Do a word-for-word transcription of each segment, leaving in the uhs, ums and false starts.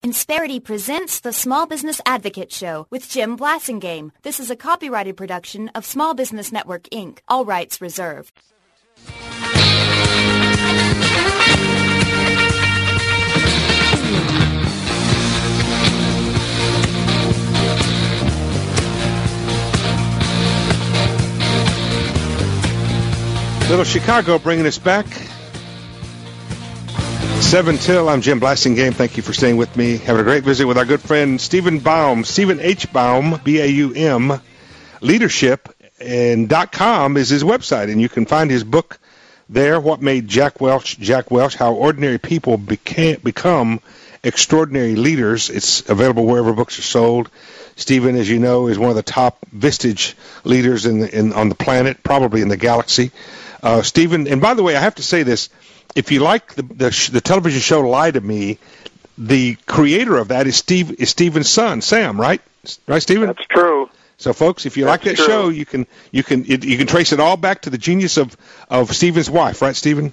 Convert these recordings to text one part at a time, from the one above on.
Insperity presents the Small Business Advocate Show with Jim Blasingame. This is a copyrighted production of Small Business Network, Incorporated. All rights reserved. Little Chicago bringing us back. seven till, I'm Jim Blasingame. Thank you for staying with me. Having a great visit with our good friend Stephen Baum, Stephen H. Baum, B A U M, Leadership, and .com is his website, and you can find his book there, What Made Jack Welch Jack Welch, How Ordinary People Became, Become Extraordinary Leaders. It's available wherever books are sold. Stephen, as you know, is one of the top Vistage leaders in, the, in on the planet, probably in the galaxy. Uh, Stephen, and by the way, I have to say this. If you like the, the the television show Lie to Me, the creator of that is Steve is Stephen's son, Sam, right? Right, Stephen? That's true. So, folks, if you That's like that true. show, you can you can it, you can trace it all back to the genius of, of Stephen's wife, right, Stephen?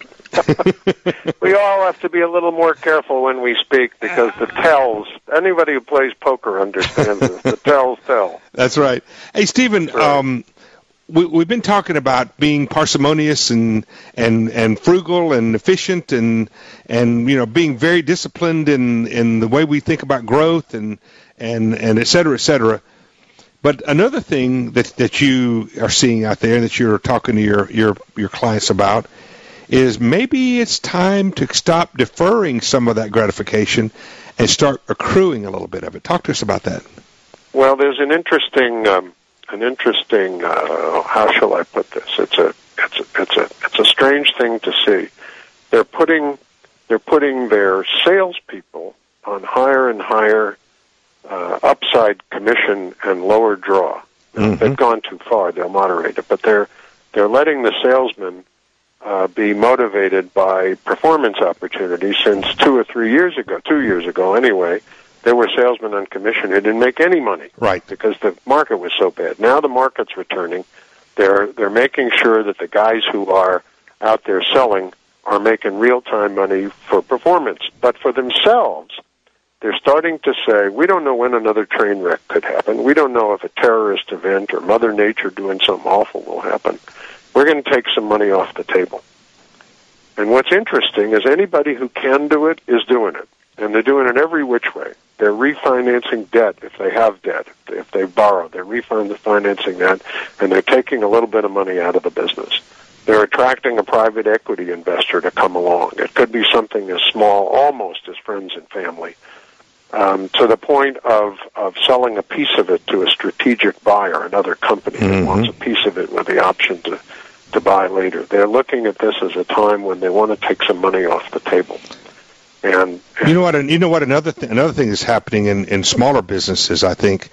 We all have to be a little more careful when we speak because the tells, anybody who plays poker understands this, the tells tell. That's right. Hey, Stephen, right. um, we, we've been talking about being parsimonious and, and, and frugal and efficient and, and you know, being very disciplined in, in the way we think about growth and, and, and et cetera, et cetera. But another thing that, that you are seeing out there and that you're talking to your, your, your clients about is maybe it's time to stop deferring some of that gratification and start accruing a little bit of it. Talk to us about that. Well, there's an interesting, um, an interesting. Uh, how shall I put this? It's a, it's a, it's a, it's a strange thing to see. They're putting, they're putting their salespeople on higher and higher uh, upside commission and lower draw. Mm-hmm. They've gone too far. They'll moderate it, but they're they're letting the salesmen Uh, be motivated by performance opportunities. Since two or three years ago, two years ago anyway, there were salesmen on commission who didn't make any money, right? Because the market was so bad. Now the market's returning. They're they're making sure that the guys who are out there selling are making real-time money for performance. But for themselves, they're starting to say, we don't know when another train wreck could happen. We don't know if a terrorist event or Mother Nature doing something awful will happen. We're going to take some money off the table. And what's interesting is anybody who can do it is doing it. And they're doing it every which way. They're refinancing debt if they have debt. If they borrow, they're refinancing that, and they're taking a little bit of money out of the business. They're attracting a private equity investor to come along. It could be something as small, almost as friends and family, um, to the point of, of selling a piece of it to a strategic buyer, another company mm-hmm. that wants a piece of it with the option to to buy later. They're looking at this as a time when they want to take some money off the table. And, and you know what? You know what? Another th- another thing is happening in, in smaller businesses. I think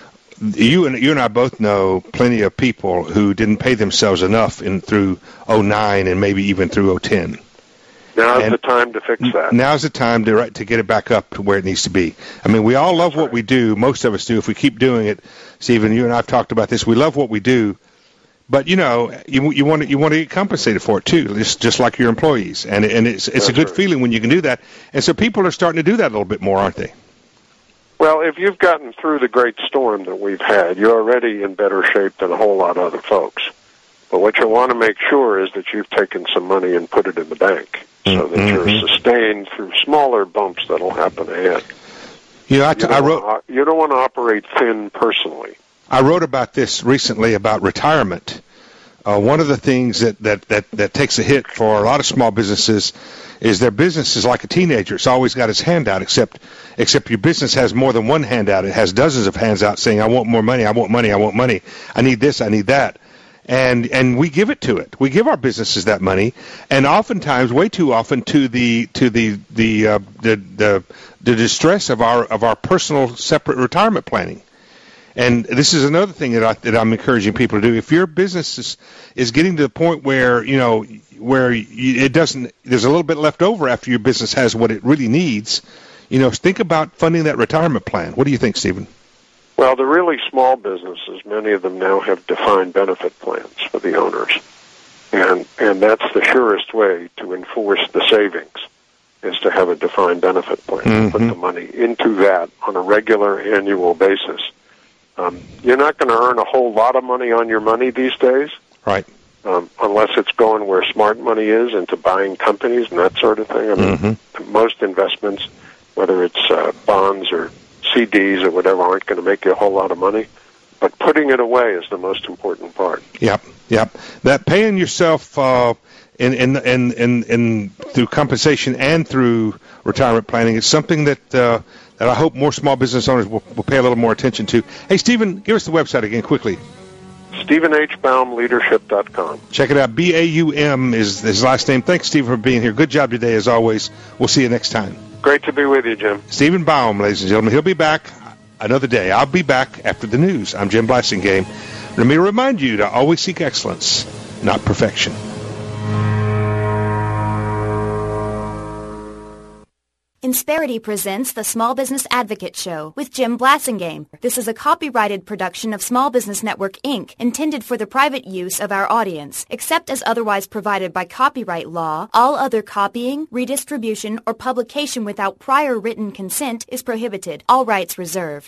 you and you and I both know plenty of people who didn't pay themselves enough in through oh nine and maybe even through oh ten. Now's and the time to fix that. Now's the time to to get it back up to where it needs to be. I mean, we all love That's what right. we do. Most of us do. If we keep doing it, Stephen, you and I have talked about this. We love what we do. But you know, you you want to you want to get compensated for it too, just just like your employees, and and it's it's That's a good right. feeling when you can do that, and so people are starting to do that a little bit more, aren't they? Well, if you've gotten through the great storm that we've had, you're already in better shape than a whole lot of other folks. But what you want to make sure is that you've taken some money and put it in the bank, so that mm-hmm. you're sustained through smaller bumps that'll happen ahead. You know, I, t- you, don't I wrote. wanna, you don't want to operate thin personally. I wrote about this recently about retirement. Uh, one of the things that, that, that, that takes a hit for a lot of small businesses is their business is like a teenager. It's always got its hand out, except except your business has more than one hand out. It has dozens of hands out saying, I want more money, I want money, I want money. I need this, I need that. And and we give it to it. We give our businesses that money, and oftentimes, way too often, to the to the the uh, the, the the distress of our of our personal separate retirement planning. And this is another thing that, I, that I'm encouraging people to do. If your business is, is getting to the point where, you know, where you, it doesn't, there's a little bit left over after your business has what it really needs, you know, think about funding that retirement plan. What do you think, Stephen? Well, the really small businesses, many of them now have defined benefit plans for the owners. And and that's the surest way to enforce the savings. is to have a defined benefit plan, Mm-hmm. put the money into that on a regular annual basis. Um, you're not going to earn a whole lot of money on your money these days, Right. um, unless it's going where smart money is, into buying companies and that sort of thing. I mean, Mm-hmm. most investments, whether it's uh, bonds or C Ds or whatever, aren't going to make you a whole lot of money. But putting it away is the most important part. Yep, yep. That paying yourself uh, in, in in in in through compensation and through retirement planning is something that uh, that I hope more small business owners will, will pay a little more attention to. Hey, Stephen, give us the website again quickly. Stephen H. Baum Leadership dot com. Check it out. B A U M is his last name. Thanks, Stephen, for being here. Good job today, as always. We'll see you next time. Great to be with you, Jim. Stephen Baum, ladies and gentlemen. He'll be back another day. I'll be back after the news. I'm Jim Blasingame. Let me remind you to always seek excellence, not perfection. Insperity presents the Small Business Advocate Show with Jim Blasingame. This is a copyrighted production of Small Business Network, Incorporated, intended for the private use of our audience. Except as otherwise provided by copyright law, all other copying, redistribution, or publication without prior written consent is prohibited. All rights reserved.